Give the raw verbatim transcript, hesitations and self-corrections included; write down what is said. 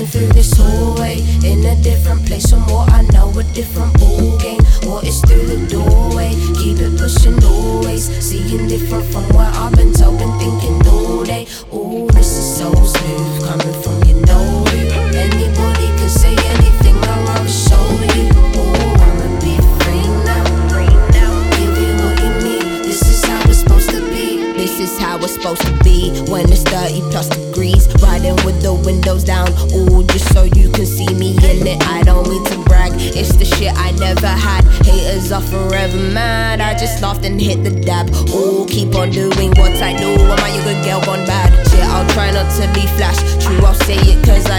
Walking through this hallway in a different place from what I know, a different ball game. What is through the doorway? Keep it pushing always, seeing different from what I've been told, been thinking all day. Oh, this is so smooth, coming from you know who. Anybody can say anything, I'll rather show you. Oh, I'ma be free now, free now. Give you what you need, this is how it's supposed to be. This is how it's supposed to be when it's thirty plus degrees. Riding with the windows down, ooh, just so you can see me in it. I don't mean to brag, it's the shit I never had. Haters are forever mad, I just laughed and hit the dab. Ooh, keep on doing what I do, am I a good girl gone bad? Shit, I'll try not to be flash, true, I'll say it cause I